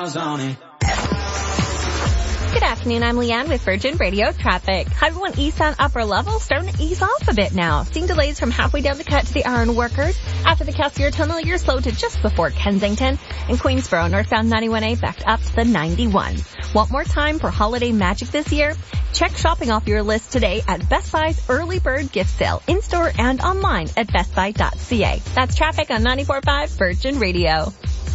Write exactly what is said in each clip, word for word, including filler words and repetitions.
was on it. Good afternoon, I'm Leanne with Virgin Radio Traffic. Highway one eastbound upper level starting to ease off a bit now. Seeing delays from halfway down the cut to the Iron Workers. After the Cassier Tunnel, you're slow to just before Kensington. And Queensboro, northbound ninety-one A backed up to the ninety-one. Want more time for holiday magic this year? Check shopping off your list today at Best Buy's Early Bird Gift Sale, in-store and online at best buy dot c a. That's traffic on ninety-four point five Virgin Radio.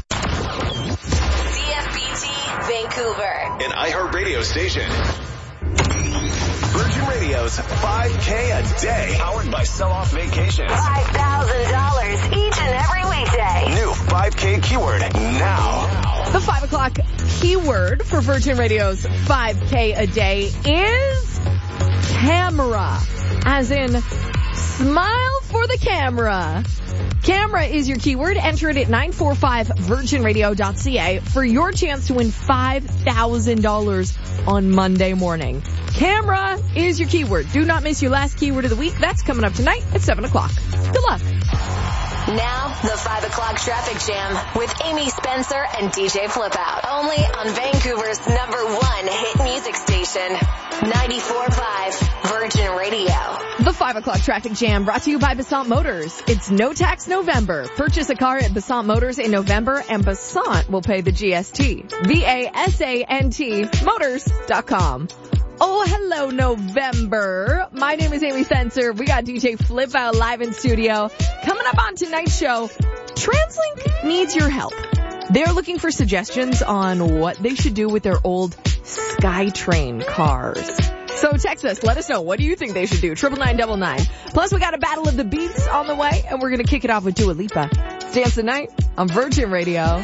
Vancouver. An iHeartRadio station. Virgin Radio's five K a day. Powered by Sell-Off Vacations. five thousand dollars each and every weekday. New five K keyword now. The five o'clock keyword for Virgin Radio's five K a day is camera. As in, smile for the camera. Camera is your keyword. Enter it at nine four five virgin radio dot c a for your chance to win five thousand dollars on Monday morning. Camera is your keyword. Do not miss your last keyword of the week. That's coming up tonight at seven o'clock. Good luck. Now, the five o'clock traffic jam with Amy Spencer and D J Flip Out. Only on Vancouver's number one hit music station, ninety-four point five Virgin Radio. The five o'clock traffic jam brought to you by Basant Motors. It's no tax November. Purchase a car at Basant Motors in November and Basant will pay the G S T. V A S A N T Motors dot com. Oh, hello, November. My name is Amy Spencer. We got D J Flip Out live in studio. Coming up on tonight's show, TransLink needs your help. They're looking for suggestions on what they should do with their old SkyTrain cars. So text us. Let us know. What do you think they should do? Triple nine double nine. Plus, we got a battle of the beats on the way, and we're going to kick it off with Dua Lipa. It's Dance the Night on Virgin Radio.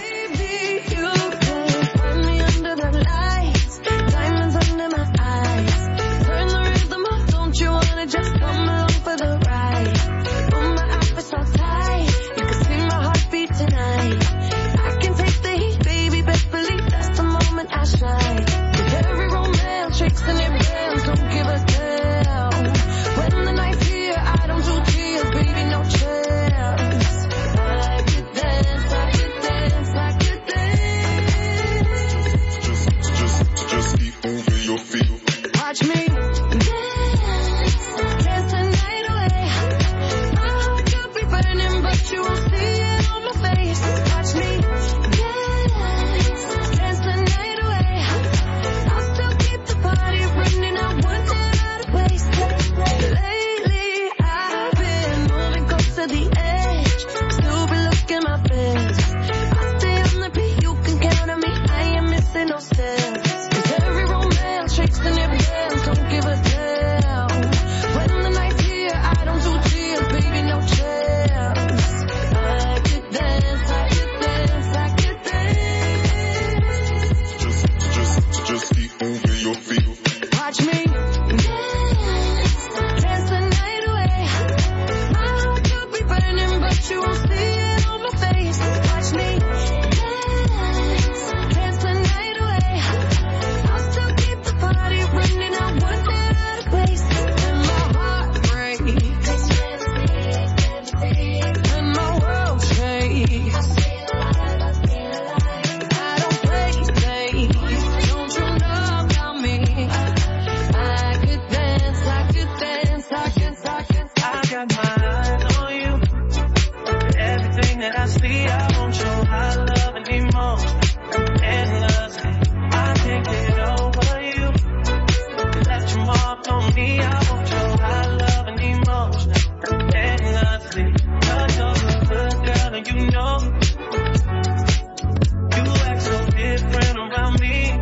Just come along for the ride. Oh, my outfit's so tight. You can see my heartbeat tonight. I can take the heat, baby. Best believe that's the moment I shine. With every romance, tricks and every dance, don't give a damn. When the night's here, I don't do tears, baby, no chance. I could dance, I could dance, I could dance. Just, just, just keep moving your feet. Watch me. You won't see it on my face. Watch me dance, dance the night away. I'll still keep the party running. I want it out of place. Lately, I've been moving close to the edge. Still be looking my best. I stay on the beat, you can count on me. I ain't missing no steps. 'Cause every romance, tricks and every dance, don't give a damn. When the night's here, I don't do tears, baby, no chance. Just keep moving your feet. Watch me dance, dance the night away. My heart could be burning, but you won't see it on my face. Watch me dance, dance the night away. I'll still keep the party running. I want it out of place. And my heart breaks, and my world shakes. I don't play safe. Don't you know about me? I could dance, I could dance, I could, I could. I got my eyes on you. Everything that I see, I want your high love and emotion. Endlessly, I can't get over you. You left your mark on me. I want your high love and emotion. Endlessly, 'cause you're a good girl and you know. You act so different around me.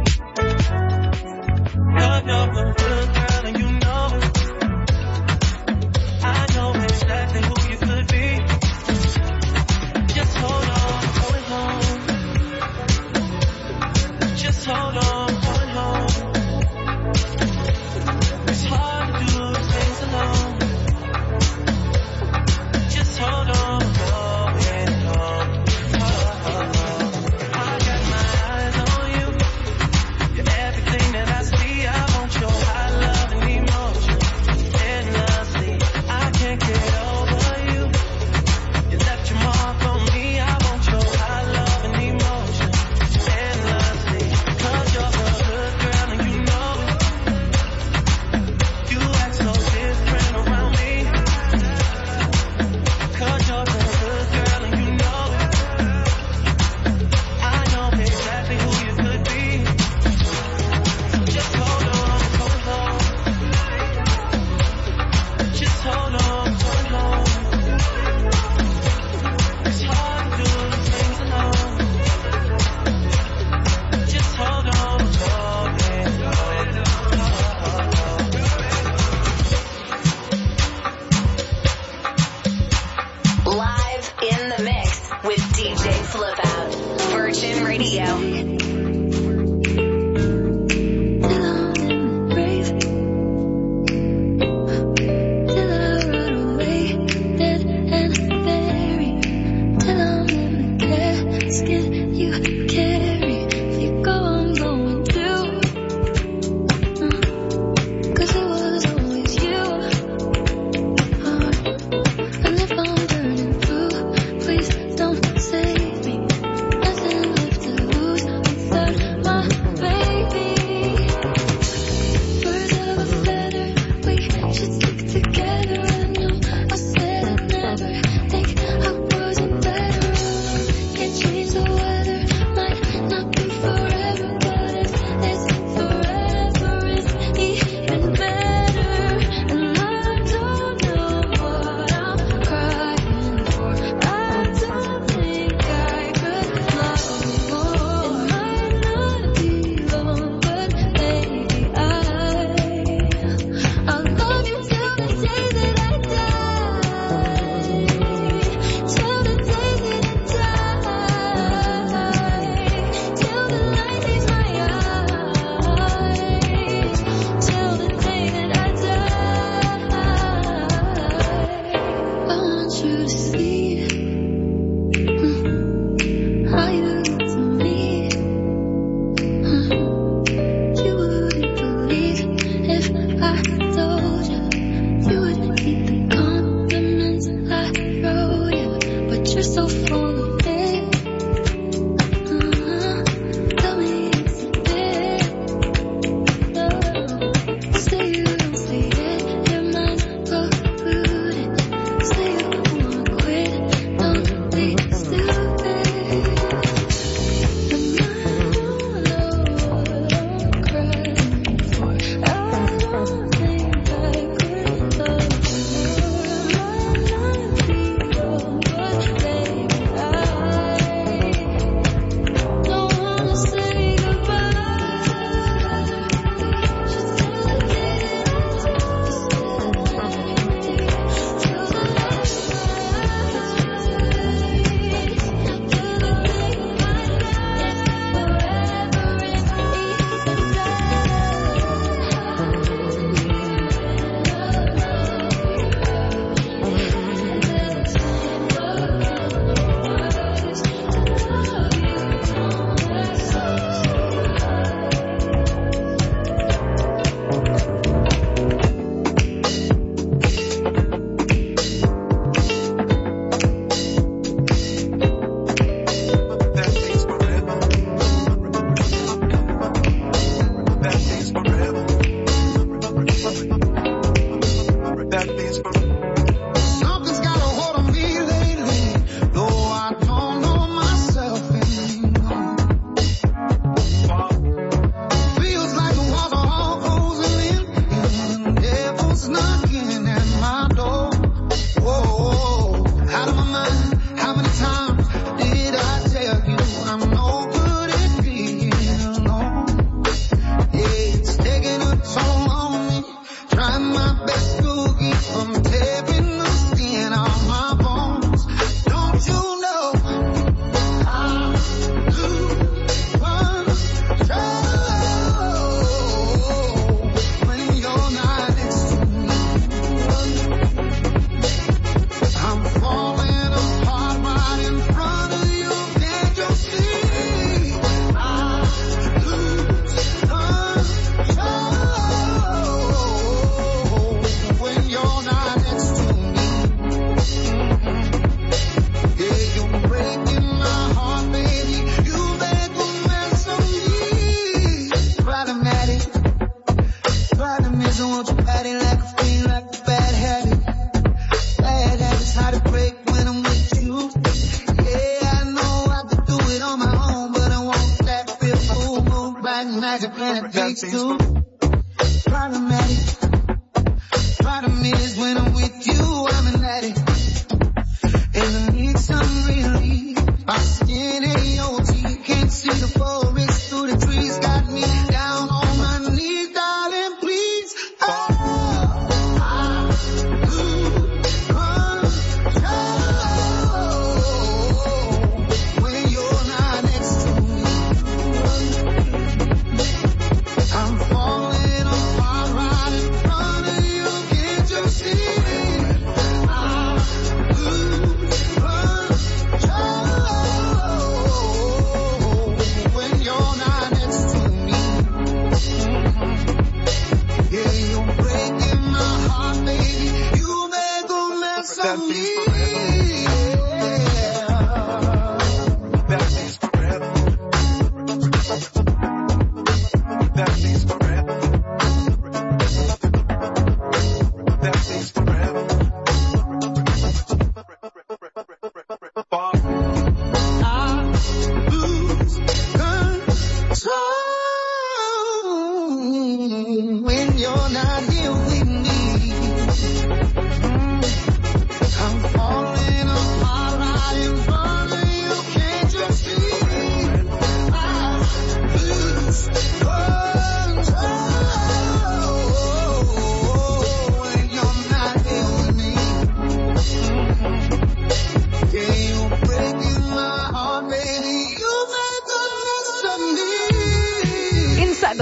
'Cause you're a good girl and you know. I know exactly who you could be. Just hold on, going home. Just hold on, going home. It's hard to do things alone. Just hold on, going home. J Flip Out. Virgin Radio.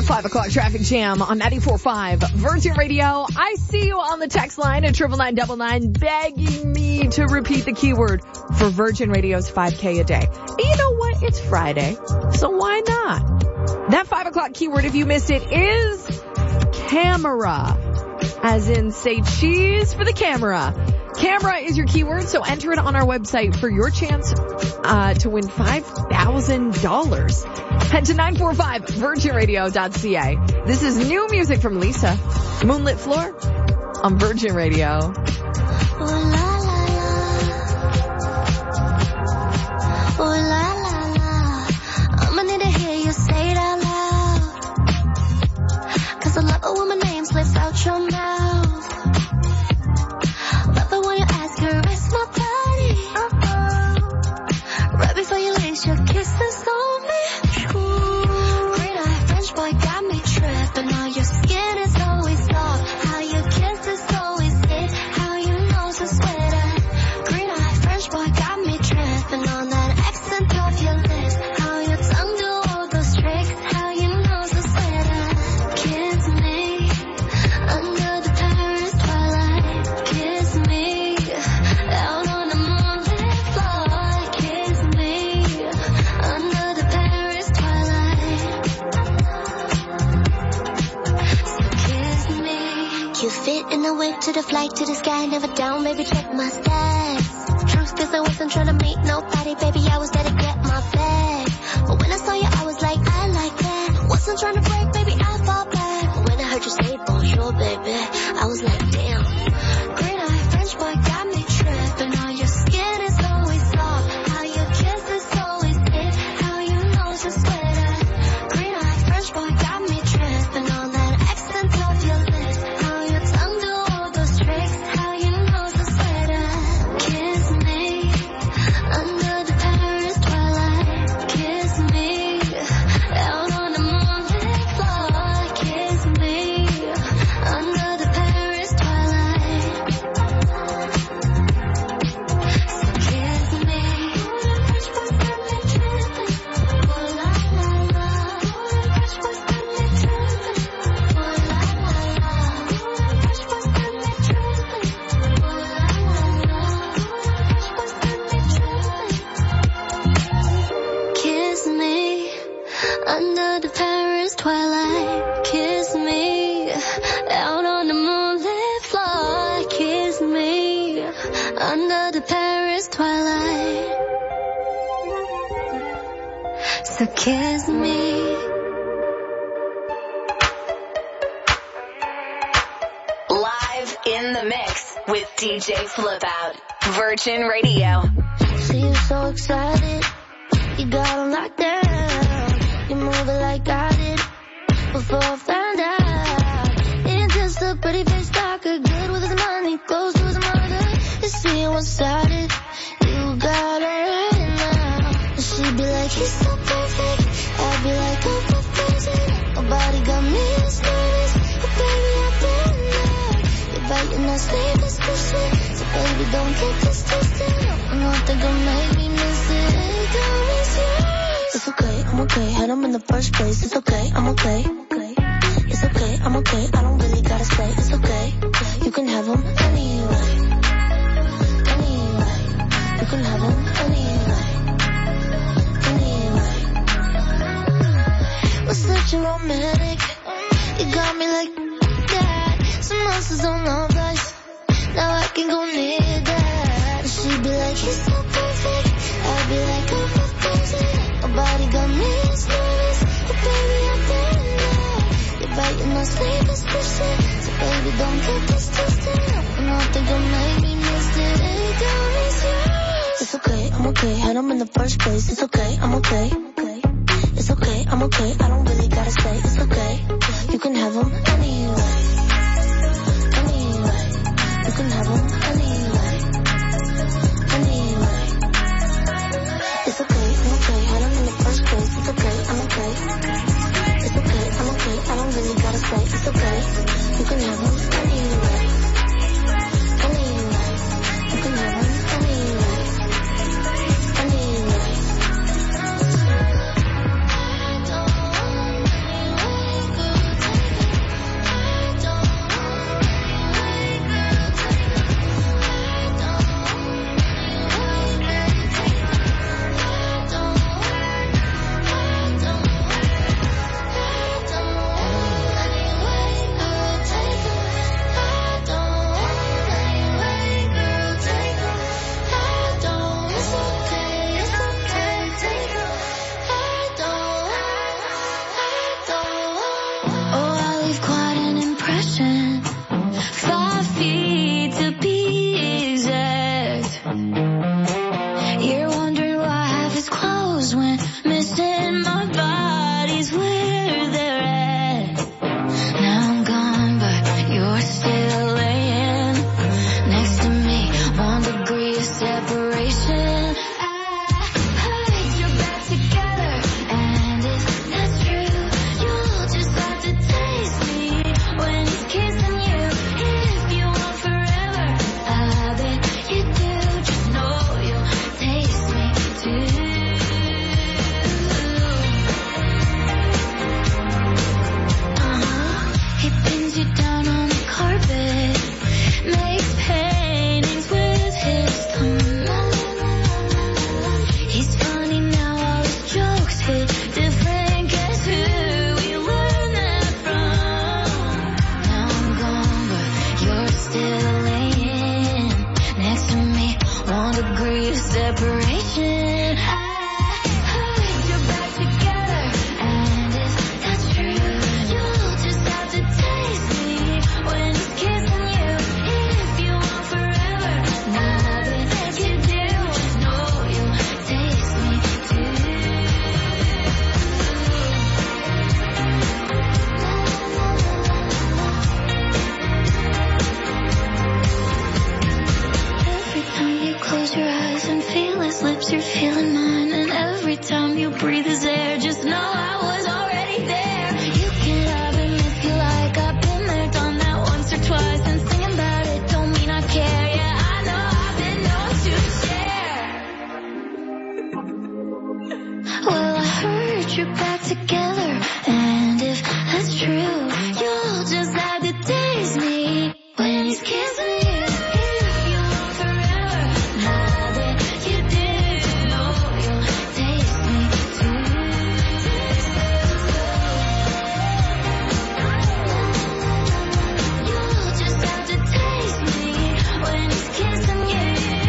five o'clock traffic jam on ninety-four point five Virgin Radio. I see you on the text line at triple nine double nine begging me to repeat the keyword for Virgin Radio's five K a day. And you know what? It's Friday, so why not? That five o'clock keyword, if you missed it, is camera. As in, say cheese for the camera. Camera is your keyword, so enter it on our website for your chance uh, to win five thousand dollars. Head to nine four five virgin radio dot c a. This is new music from Lisa. Moonlit Floor on Virgin Radio. Oh la la la. Oh la la la. I'ma need to hear you say it out loud. Cause I love it when my name slips out your mouth. Love it when you ask her, it's my body. Uh-oh. Right before you lace your kisses on me. Green eye French boy got me tripping. All your skin is always soft. How your kiss is always hit. How you nose is sweater. Green eye French boy got me tripping on that accent of your lips. How your tongue do all those tricks. How you nose is sweater. Kiss me under the Paris twilight. Kiss me out on the moonlit floor. Kiss me under the Paris twilight. So kiss me. You fit in the whip to the flight to the sky, never down, baby, check my stats. Truth is I wasn't trying to meet nobody, baby, I was there to get my bag. But when I saw you, I was like, I like that. Wasn't trying to break, baby, I fall back. But when I heard you say bonjour, baby, I was like, damn. Green eye French boy got me tripping. All your skin is always soft. How your kiss is always hit. How you nose is sweater. Green eye French boy got me tripping on that accent of your lips. How your tongue do all those tricks. How you nose is sweater. Kiss me under the Paris twilight. Kiss me out on the moonlit floor. Kiss me under the Paris twilight. So kiss me. Fresh boys got me tripping. Oh la la la. Fresh boys got me tripping. Oh la la la. Fresh boys got me tripping. Oh la la la. Fresh boys got me tripping. Kiss me under the Paris twilight. Kiss me out on the moonlit floor. Kiss me under the Paris twilight. So kiss me. Live in the mix with D J Flip Out. Virgin Radio. See you so excited. You got on lockdown. You move it like I did before I found out. Ain't just a pretty face talker, good with his money, close to his mother. You see you one-sided. You got her right now. And she be like, he's so perfect. I be like, oh, what crazy. My body got me as nervous. But baby, I've been there. You're biting that sleeve, it's pushing. So baby, don't get this twisted. I don't think I'll make me miss it. Don't miss it. It's okay, I'm okay. Had him in the first place. It's okay, I'm okay. It's okay, I'm okay. I don't really gotta say it's okay. You can have him anyway. Anyway. You can have him anyway. Anyway. We're such a romantic. You got me like that. Some monsters on the place. Now I can go near that. And she be like, he's so perfect. I be like, oh, what crazy. My body got me as nervous. But baby, I've been there. You're biting my sleeve, it's pushing. So baby, don't get this twisted. I don't think you'll make me miss it. Don't miss it. It's okay, I'm okay. Had him in the first place. It's okay, I'm okay. It's okay, I'm okay. I don't really gotta say it's okay. You can have him anyway. Anyway. You can have him anyway. Anyway. It's okay, I'm okay. Had him in the first place. It's okay, I'm okay. It's okay, I'm okay. I don't really gotta say it's okay. You can have him anyway. Anyway. You can have him anyway. Anyway. put you back together. And if that's true, you'll just have to taste me when he's kissing you. If you want forever, now that you did, know you'll taste me too. You'll just have to taste me when he's kissing you.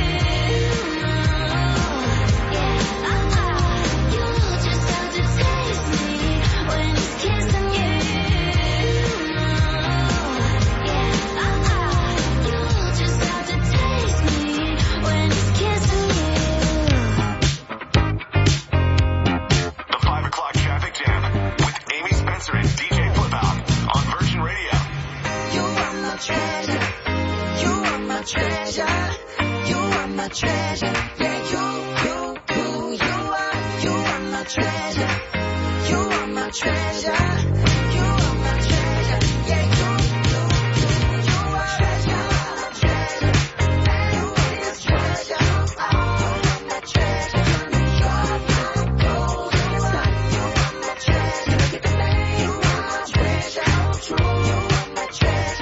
Treasure, you are my treasure. Yeah, you, you, you, you are, you are my treasure. You are my treasure. You are my treasure. Yeah, you, you, you, you are treasure. Treasure. You are my treasure. You are my treasure. You are my gold. You are my treasure. Look at the name. You are my treasure. True. You are my treasure.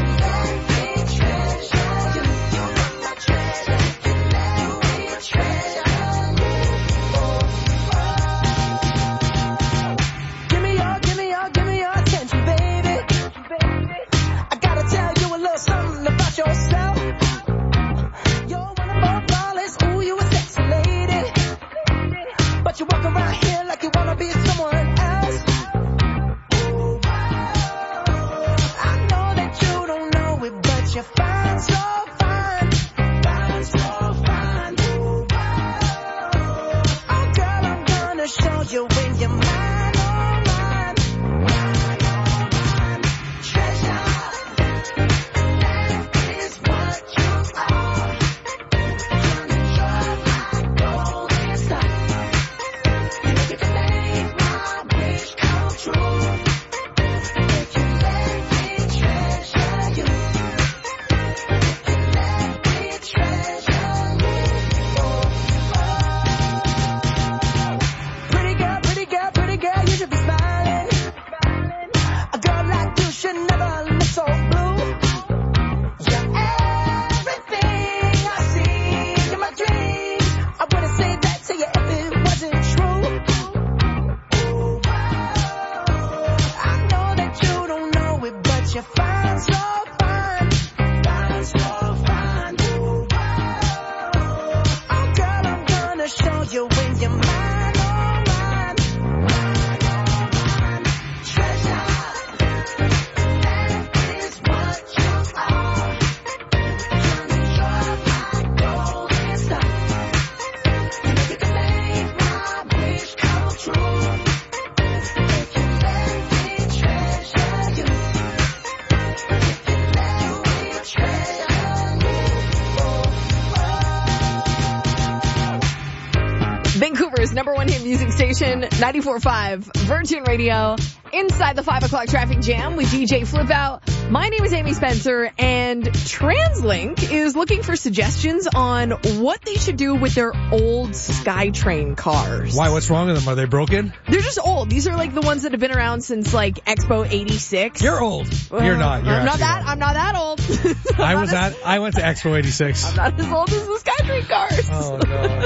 Vancouver's number one hit music station, ninety-four point five Virgin Radio. Inside the five o'clock traffic jam with D J Flip Out. My name is Amy Spencer, and TransLink is looking for suggestions on what they should do with their old SkyTrain cars. Why? What's wrong with them? Are they broken? They're just old. These are like the ones that have been around since like Expo eighty-six. You're old. Well, You're not. You're I'm not that. Old. I'm not that old. I was at. I went to Expo eighty-six. I'm not as old as the SkyTrain cars. Oh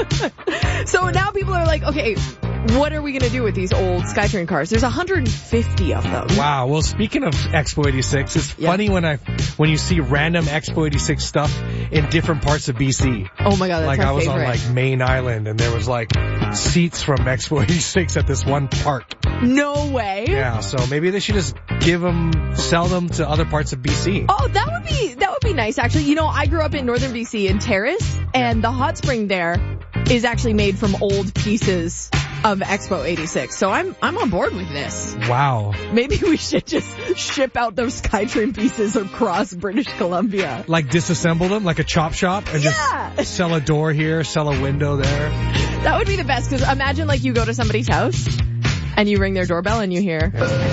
no. So now people are like, okay, what are we going to do with these old SkyTrain cars? There's one hundred fifty of them. Wow. Well, speaking of Expo eighty-six, it's yeah. funny when I when you see random Expo eighty-six stuff in different parts of B C. Oh my God, that's like my I was favorite. on like Main Island, and there was like seats from Expo eighty-six at this one park. No way. Yeah. So maybe they should just give them, sell them to other parts of B C. Oh, that would be that would be nice. Actually, you know, I grew up in northern B C in Terrace, and the hot spring there is actually made from old pieces of Expo eighty-six. So I'm I'm on board with this. Wow. Maybe we should just ship out those SkyTrain pieces across British Columbia. Like disassemble them like a chop shop and yeah. just sell a door here, sell a window there. That would be the best, because imagine like you go to somebody's house and you ring their doorbell and you hear...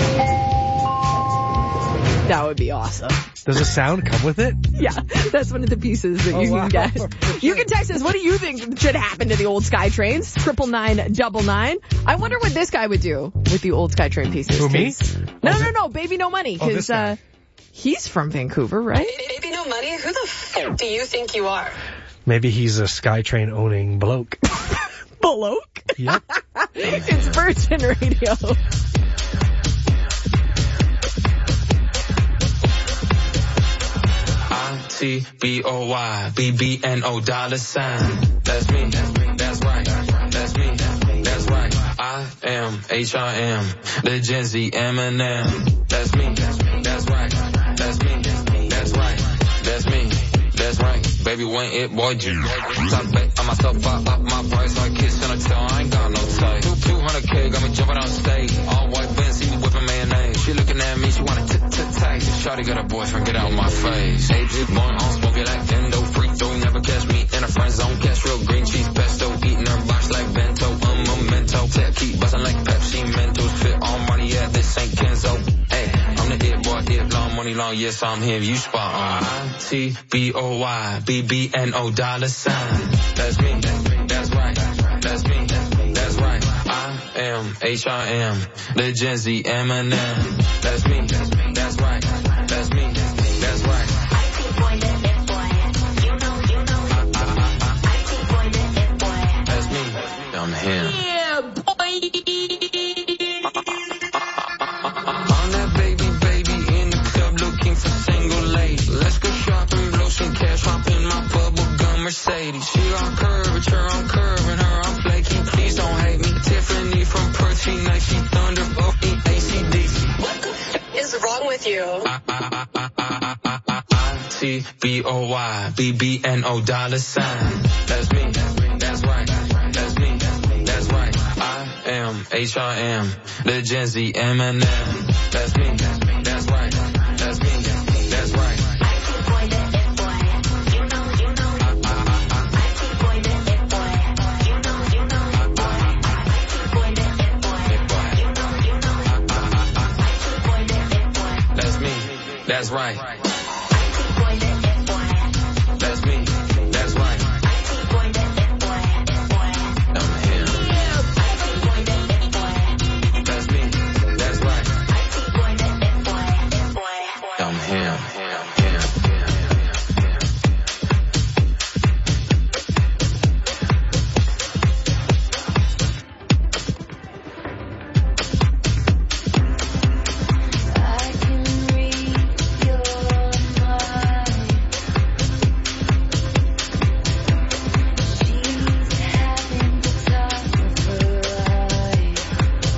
That would be awesome. Does a sound come with it? Yeah, that's one of the pieces that oh, you wow. can get. You can text us, what do you think should happen to the old SkyTrains? Triple nine double nine. I wonder what this guy would do with the old SkyTrain pieces. Who, me? 'cause- No, no, no, Baby No Money. Oh, this Because uh, guy. he's from Vancouver, right? Baby No Money? Who the f*** do you think you are? Maybe he's a SkyTrain owning bloke. Bloke. Yep. It's Virgin Radio. I T B O Y B B N O dollar sign. That's me. That's right. That's me. That's right. I am H I M. The Gen Z Eminem. That's me. That's right. That's me. That's right. That's me. That's right. Baby, when it boy you top back on myself, I up my price like kiss in a tail. I ain't got no type. two hundred K got me jumping on stage. All white Benz, see me whipping mayonnaise. She looking at me, she wanna tit tit tight. Shawty got a boyfriend, get out my face. A J born on smoke it like endo. Free throw, never catch me in a friend zone. Catch real green cheese pesto. Eating her box like bento. I'm a memento. Tech keep bustin' like Pepsi Mentos. Fit on money, yeah, this ain't Kenzo. Hey, I'm the it boy, it long, money long, yes, I'm him, you spot on. I T B O Y B B N O dollar sign. That's me, that's right, that's me, that's right. I am H I M, the Gen Z Eminem. That's me, that's right, that's me, that's right. I keep boy, that it boy. You know, you know. I, I, I, I, I keep boy, that it boy. that's me, I'm him. Yeah, boy. On that baby, baby, in the club looking for single lady. Let's go shopping, blow some cash, hop in my bubble gum Mercedes. She on curvature, I'm curving her, I'm flaky. Please don't hate me. Tiffany from Perth, she nice, she thunder, oh, A C D C. What the f- is wrong with you? I, I, I, I, I, I, I, I, T B O Y B B N O dollar sign. That's me, that's right, that's me, that's right. I am H I M, the Gen Z Eminem. That's me, that's right, that's me, that's right. I keep boy, that it boy. You know, you know. I, I, I, I, I keep boy, that it boy. You know, you know. I keep boy, that it boy. it boy. You know, you know. I, I, I, I keep boy, that it boy. that's me, that's right, I keep boy, that it boy. that's me, that's right. I keep boy, that it boy. I'm him, I keep boy, that it boy. that's me, that's right. I keep boy, that it boy. It boy. I'm him, him, him, him. I can read your mind. She's having the time of her life.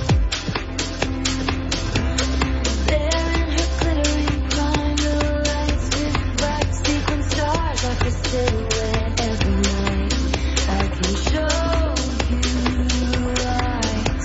There in her glittering prime, the lights with bright sequin stars like a silhouette every night. I can show you right.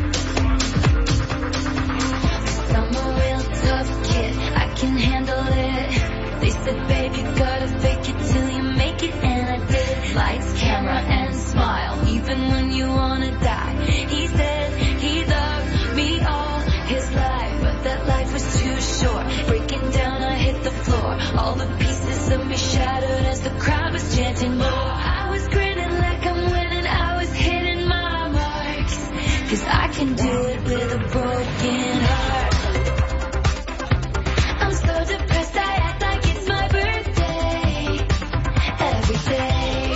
I'm a real tough kid, I can handle it. They said, babe, you gotta fake it till you make it, and I did. Lights, camera, and smile, even when you wanna die. He said he loved me all his life, but that life was too short. Breaking down, I hit the floor. All the pieces of me shattered as the crowd was chanting more. I was grinning like I'm winning, I was hitting my marks. Cause I can do it with a broken heart. I'm so depressed, I act like it's my birthday. Every day.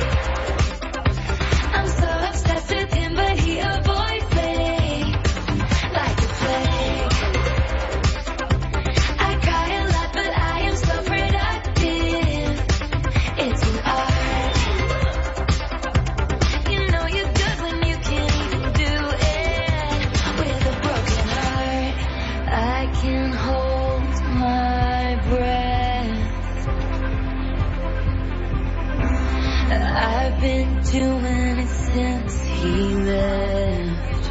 I'm so obsessed with him, but he avoids me like a plague. I cry a lot, but I am so productive. It's an art. You know you're good when you can't even do it with a broken heart. I can hold my breath. I've been doing it since he left.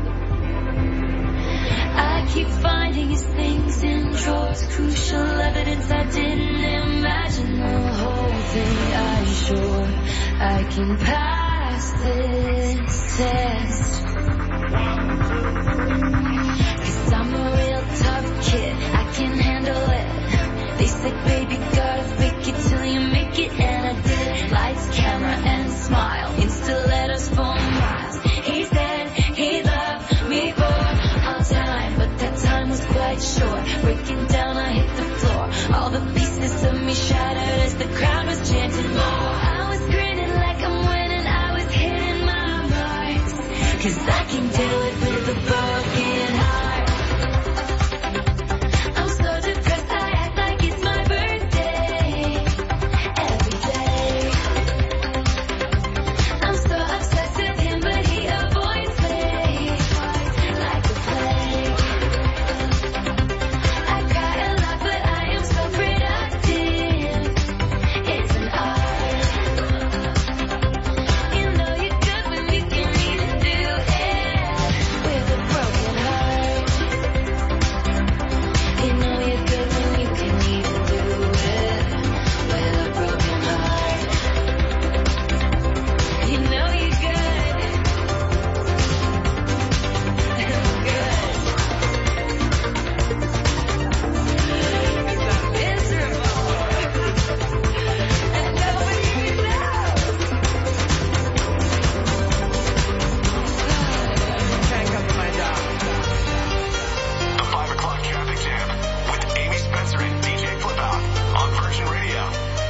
I keep finding his things in drawers, crucial evidence I didn't imagine. The whole thing, I'm sure I can pass this test. Cause I'm a real tough kid, I can handle it. They said, baby, gotta fake it till you make it, and I did. Lights, camera, and smile, insta letters for miles. He said he short. Breaking down, I hit the floor. All the pieces of me shattered as the crowd was chanting more. I was grinning like I'm winning, I was hitting my marks. Cause I can do it with a broken heart. I'm so depressed, I act like it's my birthday. Every day. I'm so obsessed with him, but he avoids me like a plague. I cry a lot, but I am so productive. It's an art. You know you're good when you can even do it with a broken heart. You know you're good when you can even do it with a broken heart. You know you're good. Good. Miserable. And nobody knows. Can't cover my job. The five o'clock traffic jam with Amy Spencer and D J Flip Out on Virgin Radio.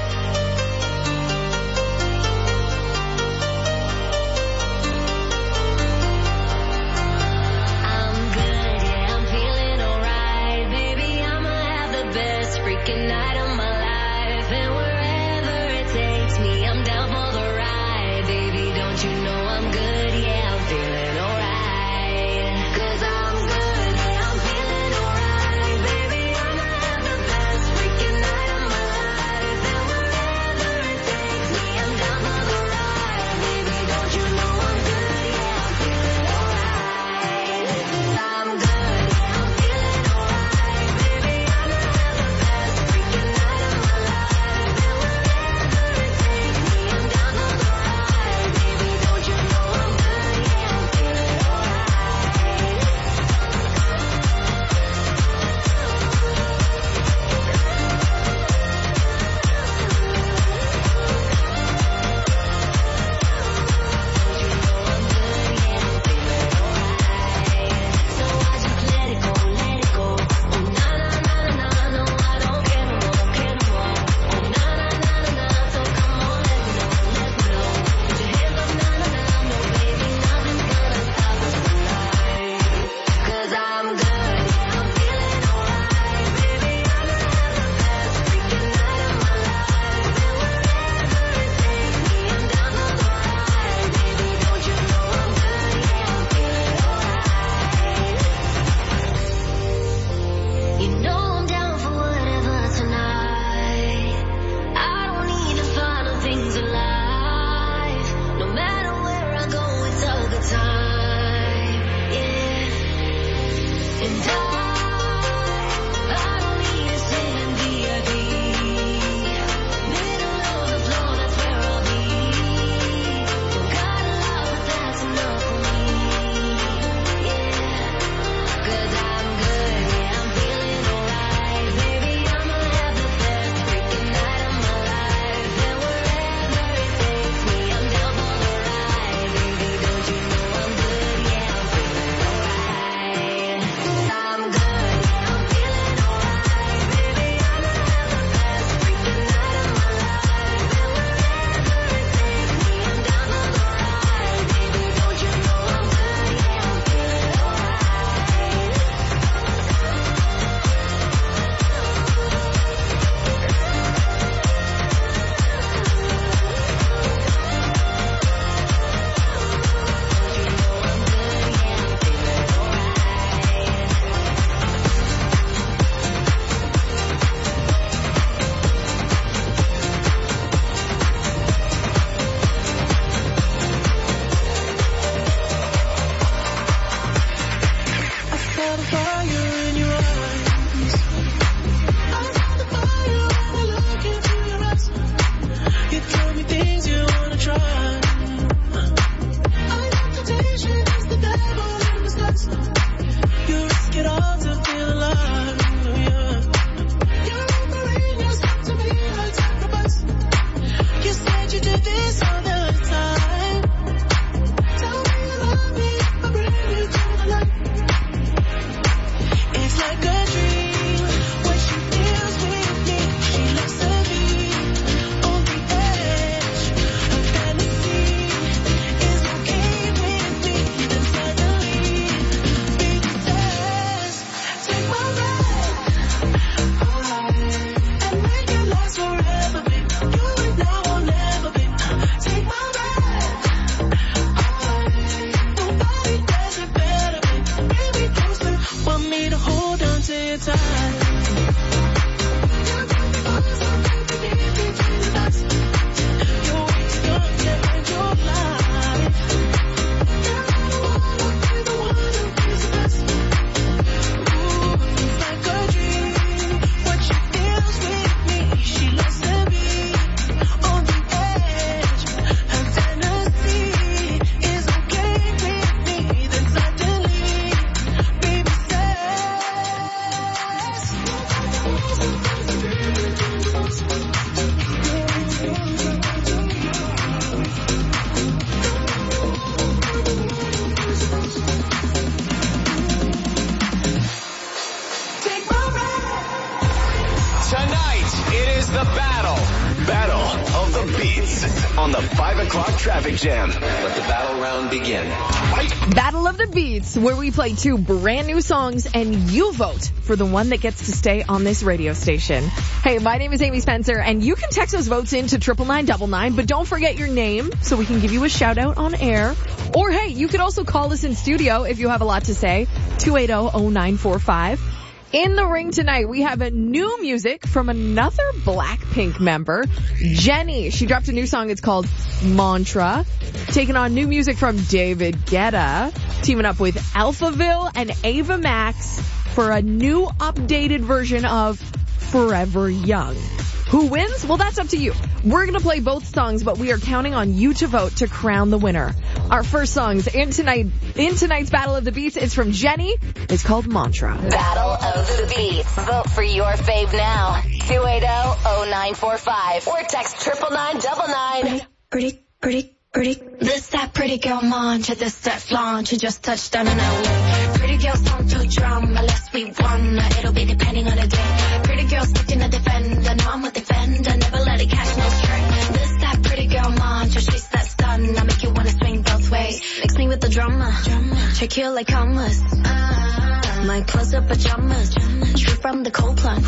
I'm good, yeah, I'm feeling alright. Baby, I'ma have the best freaking night of my life. And wherever it takes me, I'm down for the ride. Baby, don't you know I'm good, yeah, I'm feeling alright. Cause I'm good, yeah, I'm feeling alright. Baby, I'ma have the best freaking night of my life. And wherever it takes me, I'm down for the ride. Baby, don't you know I'm good, yeah, I'm feeling alright. I'm good, yeah, I'm feeling alright. Baby, I'ma have the best freaking night of my life. And wherever it takes me, I'm down for the ride. Baby, don't you know I'm good, yeah, I'm feeling So I just let it go, let it go. Oh na na na na na, no I don't care no more, care no more. Oh na na na na na, so come on let me know, let me know. Put your hands up, na na na, no baby, nothing's gonna stop us tonight. Cause I'm good, yeah, I'm feeling alright. Baby, I'ma have the best freaking night of my life. And wherever it takes me, I'm down for the ride. Baby, don't you know I'm good, yeah, I'm feeling alright. You know I'm down for whatever tonight. I don't need to follow things alive. No matter where I go, it's a good time. Yeah. And I, I don't need to sit in V I P. Middle of the floor, that's where I'll be. Don't got a lot, but that's enough for me. Yeah. Cause I'm good, yeah, I'm feeling alright. Baby, I'ma have the best freaking night of my life. And wherever it takes me, I'm down for the ride. Baby, don't you know I'm good, yeah, I'm feeling alright. I'm good, yeah, I'm feeling alright. Baby, I'ma have the best freaking night of my life. And wherever it takes me, I'm down for the ride. Baby, don't you know I'm good, yeah, I'm feeling I saw the fire in your eyes. I saw the fire when I look into your eyes. You told me things you wanna try. I know temptation is the devil in disguise. You risk it all to feel alive. Yeah. You're offering yourself to me like sacrifice. You said you did this all the time. Tell me you love me, I bring you to the light. It's like a dream. the beats on the five o'clock traffic jam. Let the battle round begin. Battle of the Beats, where we play two brand new songs and you vote for the one that gets to stay on this radio station. Hey, my name is Amy Spencer, and you can text those votes in to triple nine double nine, but don't forget your name so we can give you a shout out on air. Or hey, you could also call us in studio if you have a lot to say. two eight zero, zero nine four five. In the ring tonight, we have a new music from another Blackpink member, Jennie. She dropped a new song. It's called Mantra. Taking on new music from David Guetta, teaming up with Alphaville and Ava Max for a new updated version of Forever Young. Who wins? Well, that's up to you. We're going to play both songs, but we are counting on you to vote to crown the winner. Our first songs in tonight, in tonight's Battle of the Beats is from Jennie. It's called Mantra. Battle of the Beats. Vote for your fave now. two eight zero, zero nine four five or text triple nine double nine. Pretty, pretty, pretty. This that pretty girl mantra, this that flaunt. You just touched down in L A. Pretty girls don't do drama unless we wanna. It'll be depending on the day. Pretty girls stuck in a defender. No, I'm a defender. Never let it catch no string. This that pretty girl mantra, she's that stun. I make you wanna swing both ways. Mix me with the drama. drama. Check you like commas. Uh, my clothes up pajamas. Straight from the cold plunge.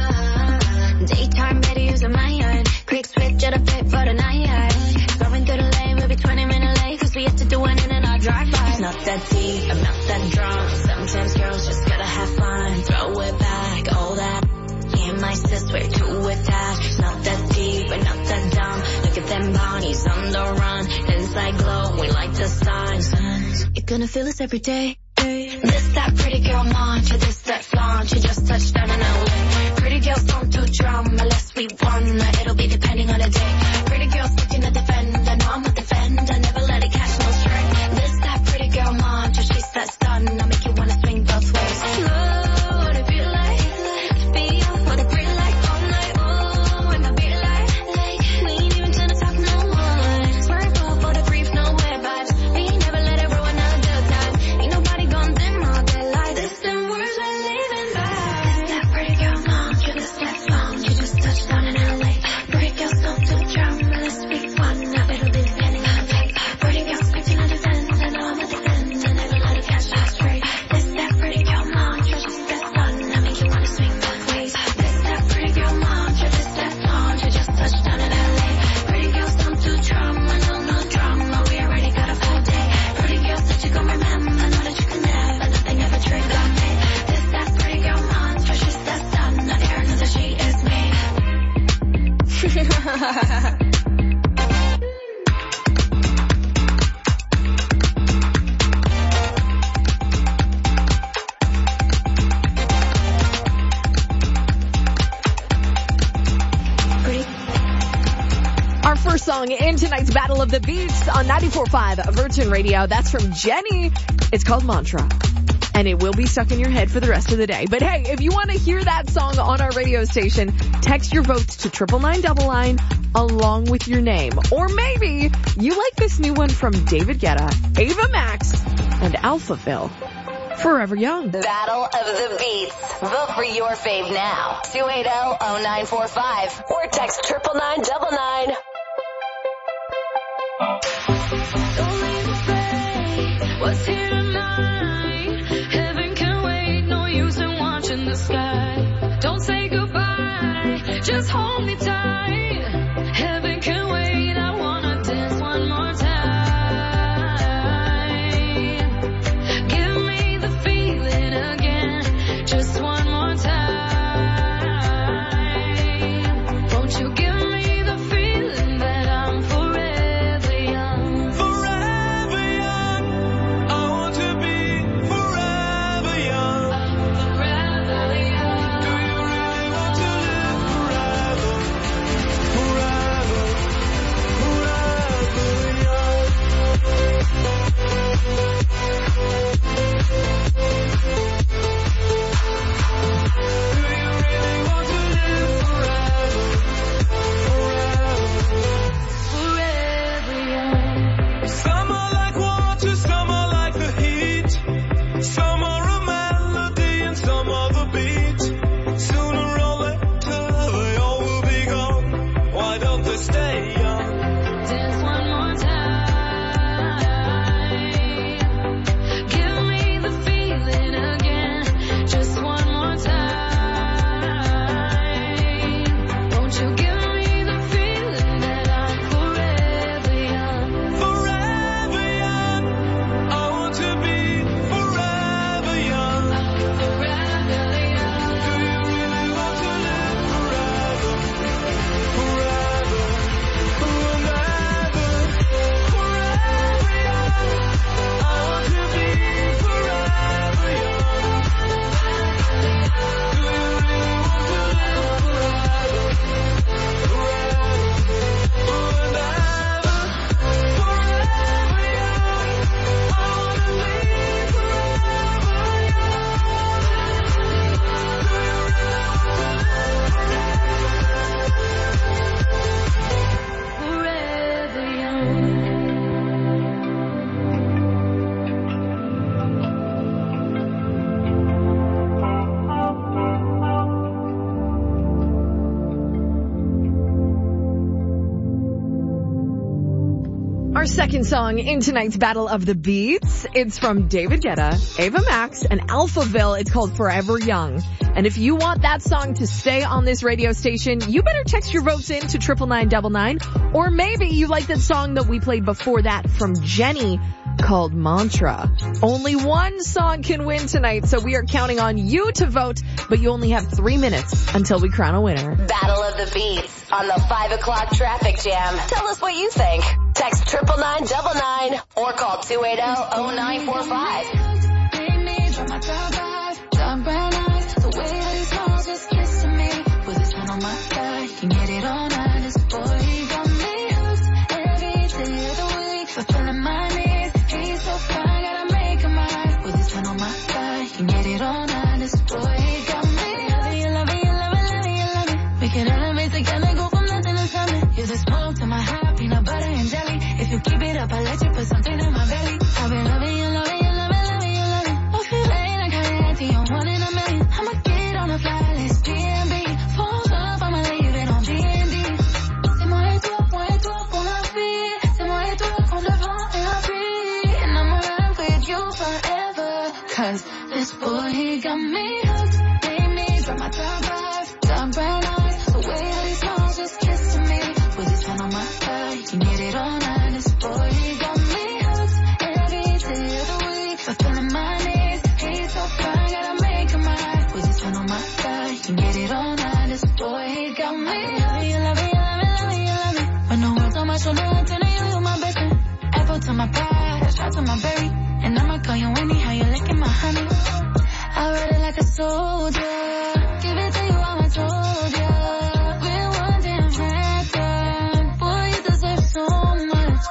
Uh, daytime ready using my iron. Quick switch at a fit for the night. Going through the lane, we'll be twenty minutes late, cause we have to do it in our drive-by. It's not that deep, I'm not that drunk. Sometimes girls just gotta have fun. Throw it back, all that. Me and my sis, we're too attached. It's not that deep, we're not that dumb. Look at them bodies on the run. Inside glow, we like the signs. You're gonna feel this every day. This that pretty girl mantra, this that flaunt. You just touched down in L A. Pretty girls don't do drama unless we wanna. It'll be depending on the day. Pretty girls looking a defender. No, I'm a defender. Never let it catch no string. This that pretty girl mantra, she's that stun. I make you wanna swing both ways. Oh, what it feel like? Feel what it feel like all night. Oh, when I feel like we ain't even trying to talk no more. Swerve off for the brief, no wear vibes. We never let it ruin another time. Ain't nobody gonna dim all their light. This them words we're living by. This that pretty girl mantra, this that song. You just touched down in L A. Pretty girls don't do drama unless we wanna. It'll be depending on the day. Pretty girls switching on defense, and I'm a defender. Never let it catch us straight. This that pretty girl mantra, just that fun. I make you wanna swing both ways. This that pretty girl mantra, this that song. You just touched down in L A. Pretty girls don't do drama, no, no drama. We already got a full day. Pretty girls that you gon' remember, know that you can never, nothing ever trigger me. This that pretty girl mantra, she's that stun. I dare know that she is me. Our first song in tonight's Battle of the Beats on ninety-four point five Virgin Radio. That's from Jennie. It's called Mantra. And it will be stuck in your head for the rest of the day. But hey, if you want to hear that song on our radio station, text your votes to triple nine double nine along with your name. Or maybe you like this new one from David Guetta, Ava Max, and Alphaville. Forever Young. Battle of the Beats. Vote for your fave now. two eight zero, zero nine four five or text triple nine double nine. Don't leave afraid. What's here tonight? Heaven can wait. No use in watching the sky. Don't say goodbye. Just hold me tight. Heaven can wait. I wanna dance one more time. Give me the feeling again. Just one more time. Won't you give me the feeling that I'm forever young? Forever young, I want to be Our second song in tonight's Battle of the Beats. It's from David Guetta, Ava Max, and Alphaville. It's called Forever Young. And if you want that song to stay on this radio station, you better text your votes in to triple nine double nine. Or maybe you like that song that we played before that from Jenny called Mantra. Only one song can win tonight, so we are counting on you to vote, but you only have three minutes until we crown a winner. Battle of the Beats on the five o'clock traffic jam. Tell us what you think. Text triple nine double nine or call two eight zero, zero nine four five. If you keep it up, I'll let you put something in my belly. I've been loving you, loving you, loving, loving you, loving. Oh, feeling like Caliente, I'm one in a million. I'ma get on a fly list, D M B. Phones up, I'ma leave it on D and D. C'est moi et toi, moi et toi pour la vie. C'est moi et toi contre le vent et la pluie. And I'ma ride with you forever. Cause this boy, he got me hooked. Made me drop my top off, top brown eyes. The way that he smiles, just kissing me. With his hand on my thigh, he can get it all night. Boy, he got me hooked every day of the week. Fulfilling my needs. He's so fine, gotta make him mine. With his hand on my thigh, he can get it all night. This boy, he got me. I love you, love you, love you, love you, love you. When the world's on my shoulder, I'm telling you, you're my best friend. Apple to my pie, a shot to my berry. And I'ma call you Winnie, how you licking my honey. I ride it like a soldier. Give it to you, how I told ya. We're one damn record. Boy, you deserve so much.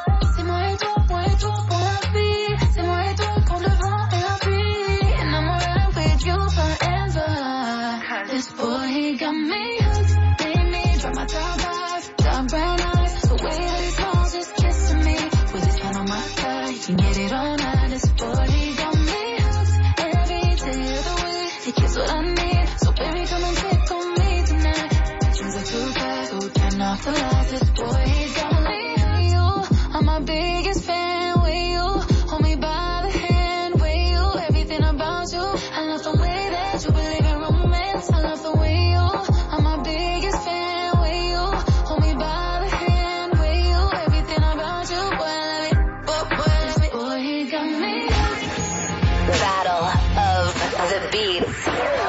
Boy, he got me hooked. Made me drop my top off, top brown eyes. The way that he smiles, just kissing me. With his hand on my thigh, he can get it all night. This boy, he got me hooked every day of the week. He gets what I need, so baby, come and pick on me tonight. Things are too fast, so turn off the lights. This boy, he got me. You are my biggest fan. With you, hold me by the hand. With you, everything about you. I love the way that you believe in romance. I love the way you are my biggest fan. With you, hold me by the hand. With you, everything about you. Boy, I love it. Boy, boy, I love it. Boy, he got me. Battle of the Beats.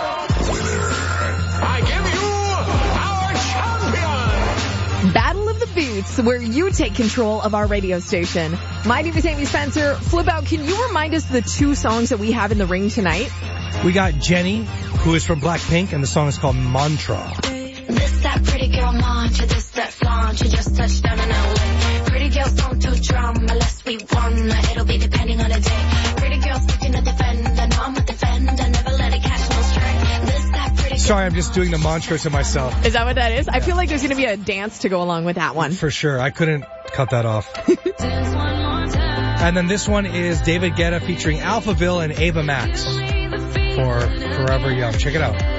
I give you our champion. Battle of the Beats, where you take control of our radio station. My name is Amy Spencer. Flip out, can you remind us the two songs that we have in the ring tonight? We got Jenny, who is from Blackpink, and the song is called Mantra. This that pretty girl mantra, this that flaunt. You just touched down in L A. Pretty girl song to drama, unless we won. It'll be depending on the day. Pretty girl sticking to defend. I know I'm a defender, never let it catch no stray. This that pretty girl. Sorry, I'm just doing the mantra to myself. Is that what that is? I feel like there's going to be a dance to go along with that one. For sure. I couldn't cut that off. And then this one is David Guetta featuring Alphaville and Ava Max for Forever Young. Check it out.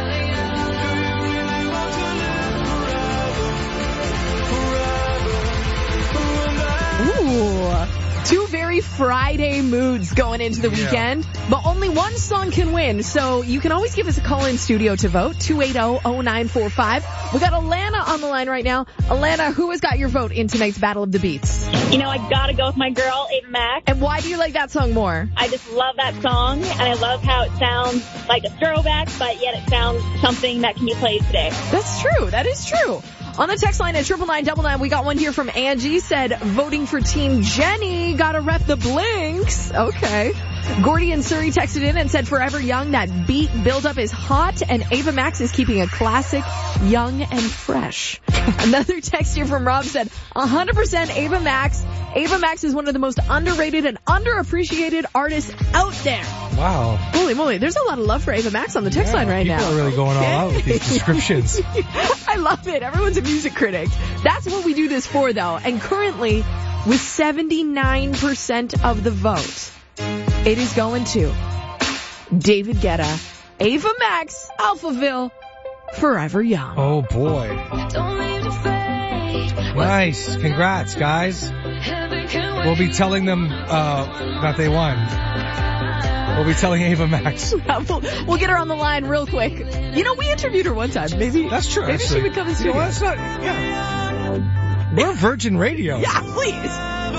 Ooh, two very Friday moods going into the Yeah. weekend, but only one song can win, so you can always give us a call in studio to vote, two eight zero, zero nine four five. We got Alana on the line right now. Alana, who has got your vote in tonight's Battle of the Beats? You know, I gotta go with my girl, Ava Max. And why do you like that song more? I just love that song, and I love how it sounds like a throwback, but yet it sounds something that can be played today. That's true. That is true. On the text line at triple nine double nine, we got one here from Angie, said, voting for Team Jenny, gotta rep the Blinks. Okay. Gordy and Surrey texted in and said, Forever Young, that beat build-up is hot, and Ava Max is keeping a classic young and fresh. Another text here from Rob said, one hundred percent Ava Max. Ava Max is one of the most underrated and underappreciated artists out there. Wow. Holy moly, there's a lot of love for Ava Max on the text Yeah, line right people now. are really going all out with these descriptions. I love it. Everyone's a music critic. That's what we do this for, though. And currently, with seventy-nine percent of the vote, it is going to David Guetta, Ava Max, Alphaville, Forever Young. Oh boy. Don't leave the fade. Nice. Congrats, guys. Heaven can We'll be telling them uh, that they won. We'll be telling Ava Max. we'll, we'll get her on the line real quick. You know, we interviewed her one time. Maybe that's true. Maybe actually. she would come in studio. You know, that's not, yeah. We're Virgin Radio. Yeah, please.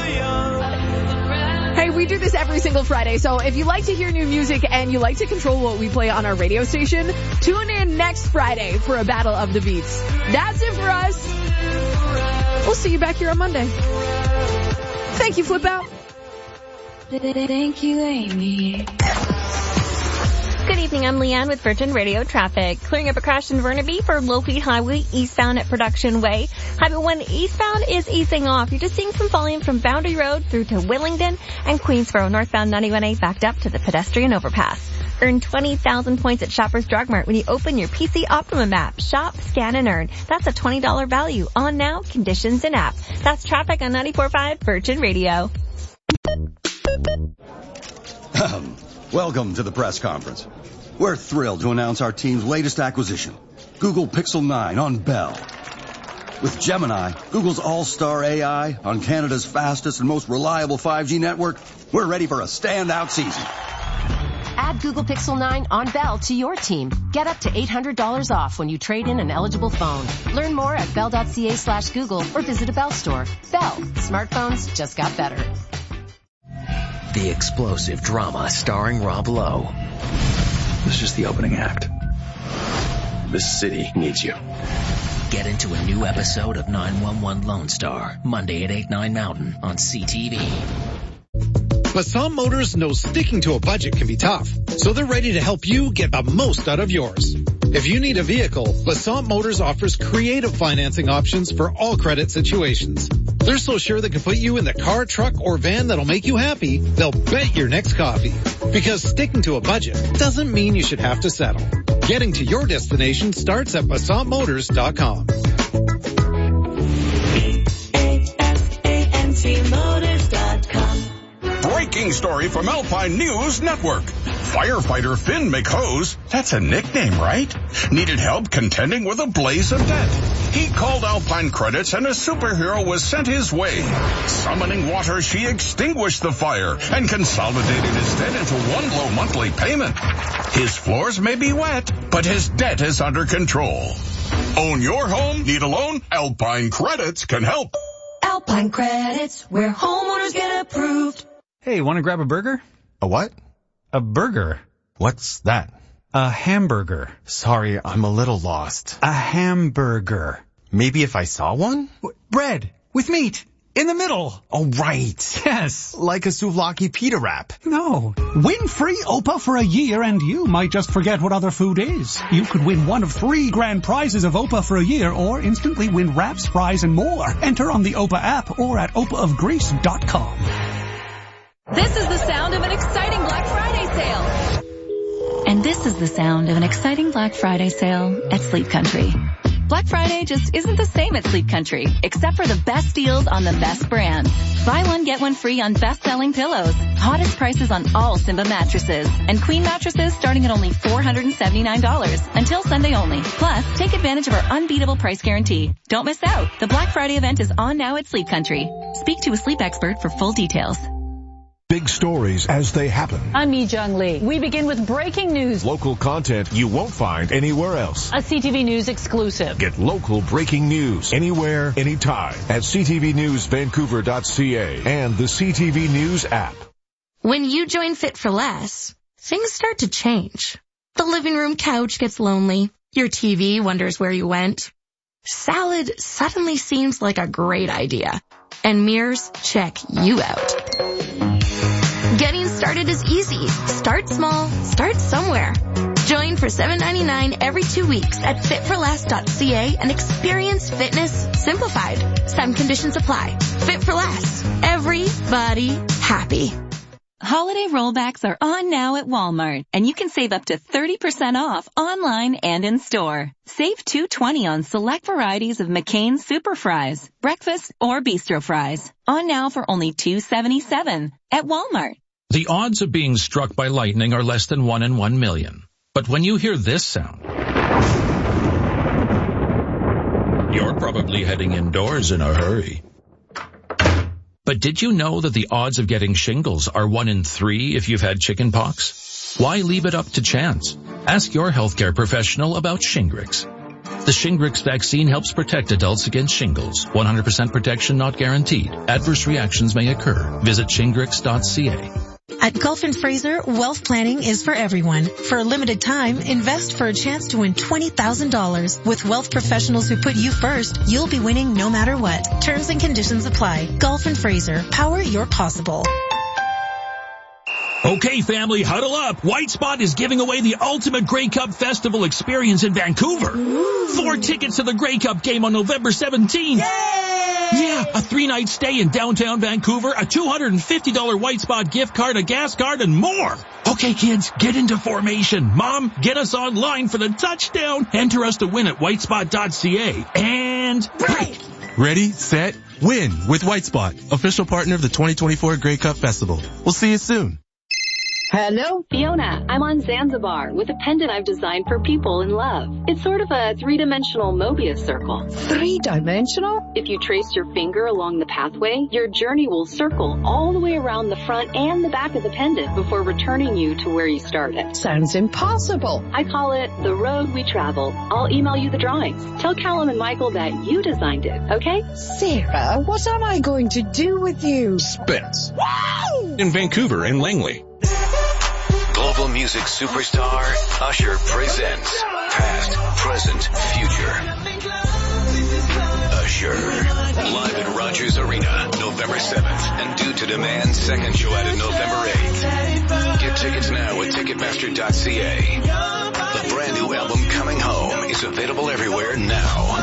Hey, we do this every single Friday, so if you like to hear new music and you like to control what we play on our radio station, tune in next Friday for a Battle of the Beats. That's it for us. We'll see you back here on Monday. Thank you, Flip Out. Thank you, Amy. Good evening, I'm Leanne with Virgin Radio Traffic. Clearing up a crash in Burnaby for Lowfleet Highway eastbound at Production Way. Highway one eastbound is easing off. You're just seeing some volume from Boundary Road through to Willingdon and Queensboro. Northbound ninety-one A backed up to the pedestrian overpass. Earn twenty thousand points at Shoppers Drug Mart when you open your P C Optimum app. Shop, scan, and earn. That's a twenty dollars value. On now, conditions in app. That's traffic on ninety-four point five Virgin Radio. Welcome to the press conference. We're thrilled to announce our team's latest acquisition, Google Pixel nine on Bell. With Gemini, Google's all-star A I, on Canada's fastest and most reliable five G network, we're ready for a standout season. Add Google Pixel nine on Bell to your team. Get up to eight hundred dollars off when you trade in an eligible phone. Learn more at bell.ca slash Google or visit a Bell store. Bell. Smartphones just got better. The explosive drama starring Rob Lowe. This is just the opening act. This city needs you. Get into a new episode of nine one one Lone Star, Monday at eight, nine Mountain on C T V. Lassonde Motors knows sticking to a budget can be tough, so they're ready to help you get the most out of yours. If you need a vehicle, Lassonde Motors offers creative financing options for all credit situations. They're so sure they can put you in the car, truck, or van that'll make you happy, they'll bet your next coffee. Because sticking to a budget doesn't mean you should have to settle. Getting to your destination starts at Lassonde Motors dot com. Breaking story from Alpine News Network. Firefighter Finn McHose, that's a nickname, right? Needed help contending with a blaze of debt. He called Alpine Credits and a superhero was sent his way. Summoning water, she extinguished the fire and consolidated his debt into one low monthly payment. His floors may be wet, but his debt is under control. Own your home? Need a loan? Alpine Credits can help. Alpine Credits, where homeowners get approved. Hey, want to grab a burger? A what? A burger. What's that? A hamburger. Sorry, I'm a little lost. A hamburger. Maybe if I saw one? W- bread with meat in the middle. Oh, right. Yes. Like a souvlaki pita wrap. No. Win free O P A for a year and you might just forget what other food is. You could win one of three grand prizes of O P A for a year or instantly win wraps, fries, and more. Enter on the O P A app or at opa of greece dot com. This is the sound of an exciting Black Friday sale. And this is the sound of an exciting Black Friday sale at Sleep Country. Black Friday just isn't the same at Sleep Country, except for the best deals on the best brands. Buy one, get one free on best-selling pillows, hottest prices on all Simba mattresses, and queen mattresses starting at only four hundred seventy-nine dollars until Sunday only. Plus, take advantage of our unbeatable price guarantee. Don't miss out. The Black Friday event is on now at Sleep Country. Speak to a sleep expert for full details. Big stories as they happen. I'm Mi Jung Lee. We begin with breaking news. Local content you won't find anywhere else. A C T V News exclusive. Get local breaking news anywhere, anytime at c t v news vancouver dot c a and the C T V News app. When you join Fit for Less, things start to change. The living room couch gets lonely. Your T V wonders where you went. Salad suddenly seems like a great idea. And mirrors check you out. Getting started is easy. Start small. Start somewhere. Join for seven ninety-nine every two weeks at fit for less dot c a and experience fitness simplified. Some conditions apply. Fit for Less. Everybody happy. Holiday rollbacks are on now at Walmart, and you can save up to thirty percent off online and in store. Save two dollars and twenty cents on select varieties of McCain's Super Fries, breakfast or bistro fries. On now for only two dollars and seventy-seven cents at Walmart. The odds of being struck by lightning are less than one in one million. But when you hear this sound, you're probably heading indoors in a hurry. But But did you know that the odds of getting shingles are one in three if you've had chicken pox? Why leave it up to chance? Ask your healthcare professional about Shingrix. The Shingrix vaccine helps protect adults against shingles. one hundred percent protection not guaranteed. Adverse reactions may occur. Visit shingrix dot c a. At Gulf and Fraser, wealth planning is for everyone. For a limited time, invest for a chance to win twenty thousand dollars. With wealth professionals who put you first, you'll be winning no matter what. Terms and conditions apply. Gulf and Fraser, power your possible. Okay, family, huddle up. White Spot is giving away the ultimate Grey Cup Festival experience in Vancouver. Ooh. Four tickets to the Grey Cup game on November seventeenth. Yay! Yeah, a three-night stay in downtown Vancouver, a two hundred fifty dollars White Spot gift card, a gas card, and more. Okay, kids, get into formation. Mom, get us online for the touchdown. Enter us to win at white spot dot c a. And break! Ready, set, win with White Spot, official partner of the twenty twenty-four Grey Cup Festival. We'll see you soon. Hello? Fiona, I'm on Zanzibar with a pendant I've designed for people in love. It's sort of a three-dimensional Mobius circle. Three-dimensional? If you trace your finger along the pathway, your journey will circle all the way around the front and the back of the pendant before returning you to where you started. Sounds impossible. I call it the road we travel. I'll email you the drawings. Tell Callum and Michael that you designed it, okay? Sarah, what am I going to do with you? Spence. Wow! In Vancouver and Langley. Global music superstar Usher presents Past, Present, Future. Usher, live at Rogers Arena, November seventh, and Due to Demand, second show added November eighth. Get tickets now at ticketmaster dot c a. The brand new album Coming Home is available everywhere now.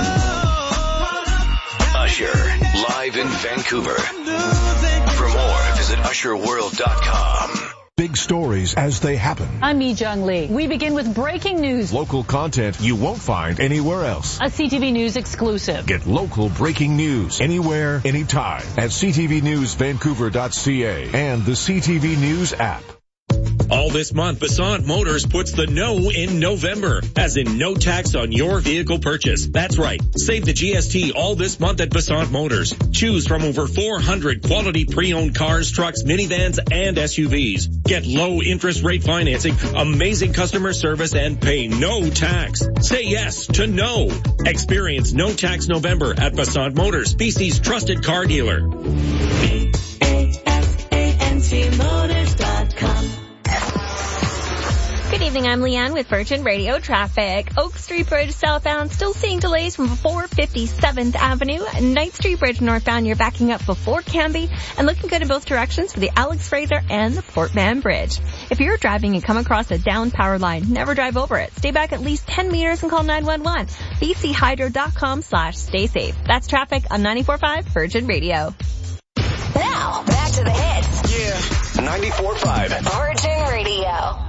Usher, live in Vancouver. For more, visit usher world dot com. Big stories as they happen. I'm Mi Jung Lee. We begin with breaking news. Local content you won't find anywhere else. A C T V News exclusive. Get local breaking news anywhere, anytime at c t v news vancouver dot c a and the C T V News app. All this month, Basant Motors puts the no in November, as in no tax on your vehicle purchase. That's right. Save the G S T all this month at Basant Motors. Choose from over four hundred quality pre-owned cars, trucks, minivans, and S U Vs. Get low interest rate financing, amazing customer service, and pay no tax. Say yes to no. Experience no tax November at Basant Motors, B C's trusted car dealer. B A S A N T Motors dot com. Good evening, I'm Leanne with Virgin Radio Traffic. Oak Street Bridge southbound still seeing delays from four fifty-seventh Avenue. Ninth Street Bridge northbound, you're backing up before Canby and looking good in both directions for the Alex Fraser and the Port Mann Bridge. If you're driving and come across a down power line, never drive over it. Stay back at least ten meters and call nine one one. b c hydro dot com slash stay safe. That's traffic on ninety-four point five Virgin Radio. Now, back to the hits. Yeah, ninety-four point five Virgin Radio.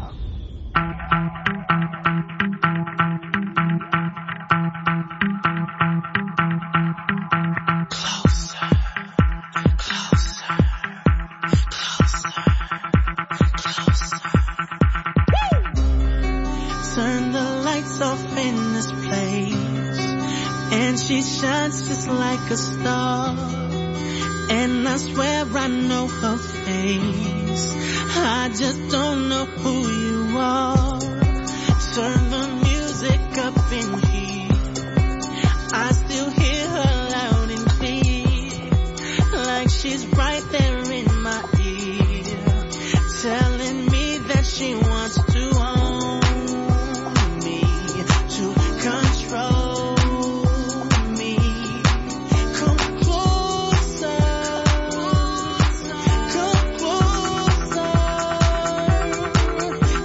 Turn the lights off in this place, and she shines just like a star, and I swear I know her face. I just don't know who you are. Turn the music up in here, I still hear her loud and clear, like she's right there in my ear, telling me that she wants to own me, to control me. Come closer, come closer,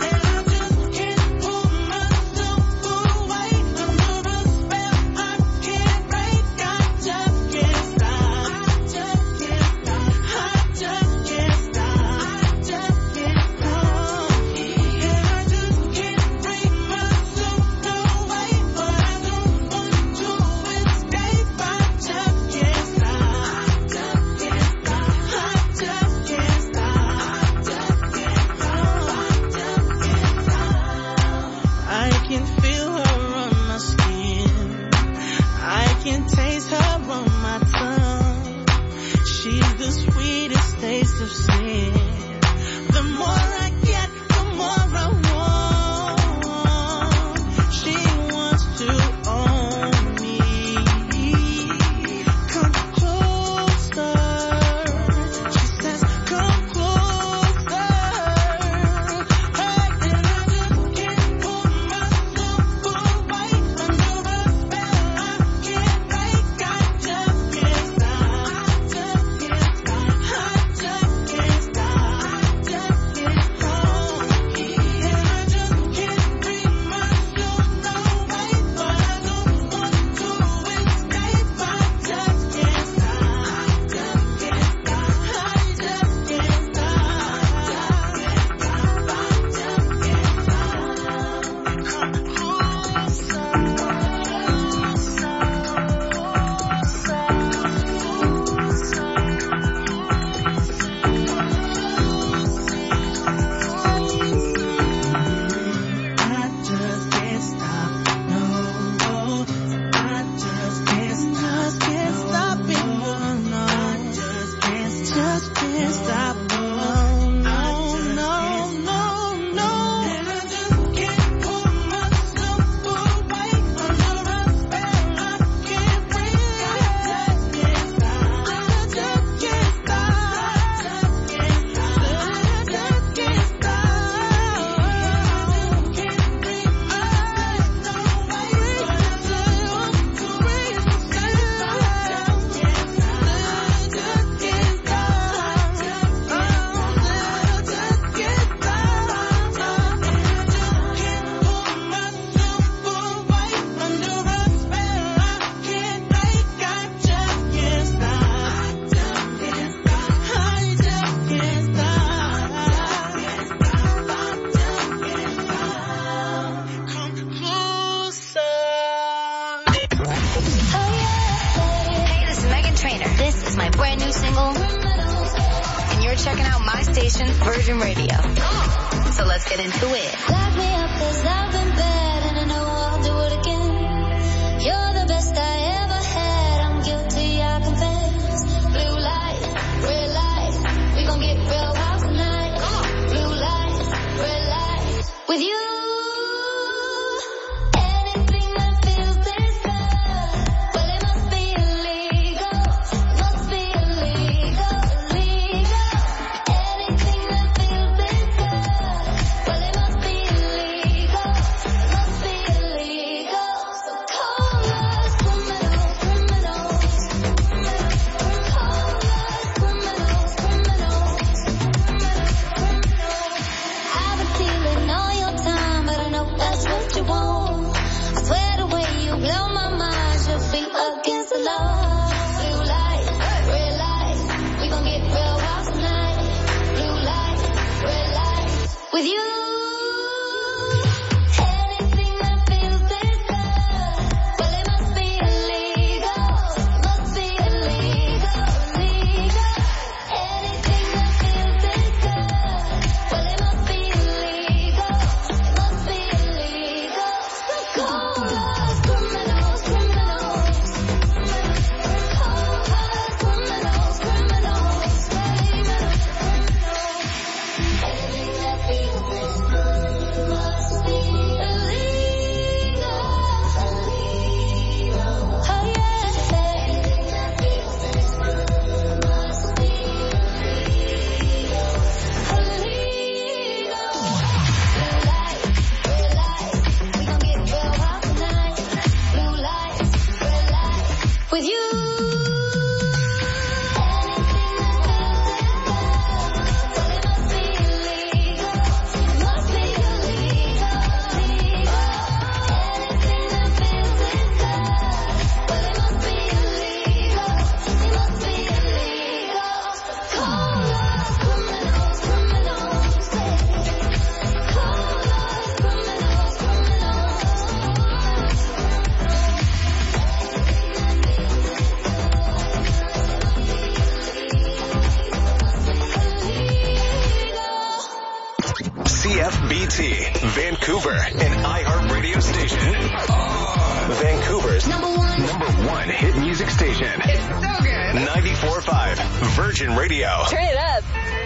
of sin. The more I get, the more I want. She wants to own me. Come closer. She says, come closer. Hey, and I just can't pull myself away under a spell I can't break. I just can't stop. I just can't stop. I just can't stop. I just can't stop. And I just can't bring myself no way, but I don't want to escape. I just can't stop. I just can't stop. I just can't stop. Hey, this is Megan Trainor. This is my brand new single, and you're checking out my station, Virgin Radio. So let's get into it. Lock me up 'cause I've been bad and I know I'll do it again. You're the best I ever had. I'm guilty, I confess. Blue light, red light, we gon' get real wild tonight. Blue light, red light, with you. Anything that feels this good, well it must be illegal. Must be illegal, illegal. Anything that feels this good, well it must be illegal. Must be illegal. So call us criminals, criminals. Call us criminals, criminals. I've been stealing all your time, but I know that's what you want. I swear the way you blow my mind should be against the law. Blue light, red light, we gon' get real wild tonight. Blue light, red light, with you. Anything that feels this good, well it must be illegal. Must be illegal, illegal. Anything that feels this good, well it must be illegal. Must be illegal. So call us criminals, criminals. Call us criminals, criminals. Anything that feels this good must be illegal. Oh yeah. Anything that feels this good must be illegal. Illegal. Blue light, red light, we gon' get real wild tonight. Blue light, red light, with you. Anything that feels this good, well it must be illegal. Must be illegal, illegal. Anything that feels this good, well it must be illegal. It must be illegal. Call us criminals, criminals. Call us criminals, C F B T, Vancouver, an iHeart radio station. Vancouver's number one, number one hit music station. It's so good. ninety-four point five Virgin Radio. Turn it up.